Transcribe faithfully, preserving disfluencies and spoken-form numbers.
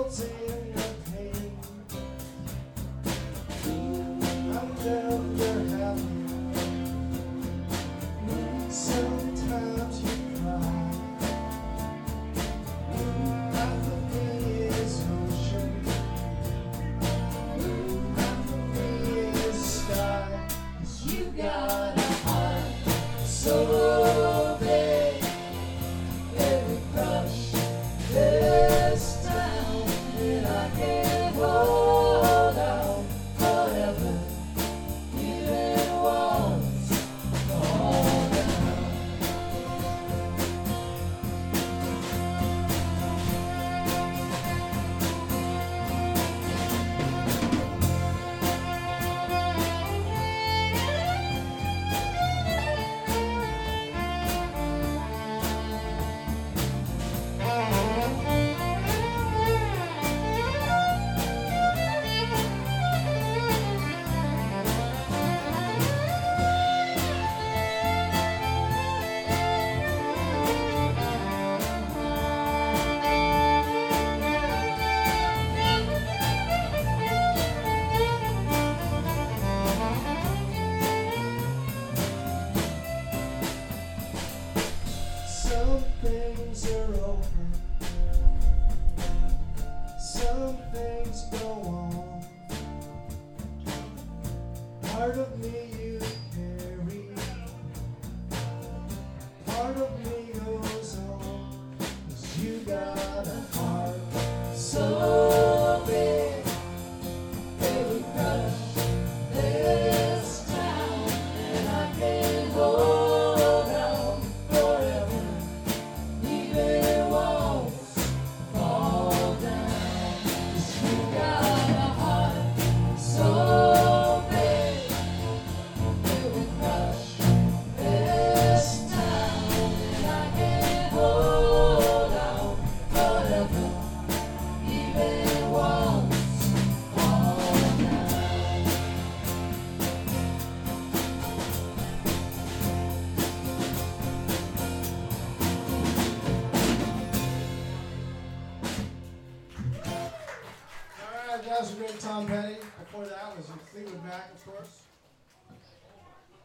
world's in the pain. I'm never happy. Sometimes you cry. Half of me is ocean. Half of me is sky. 'Cause you got a heart so big. Every crush this down, and I can't hold out forever. Even once fall down. Some things are over. Some things go on. Part of me you carry. Part of me goes on. 'Cause you got a heart so big. Every crush this town, and I can't hold out forever. Even once fall down. 'Cause you got a heart so big. Every crush this town, and I can't hold out forever. Even once fall down. All right, that was a great Tom Petty. Before that was Fleetwood Mac, of course.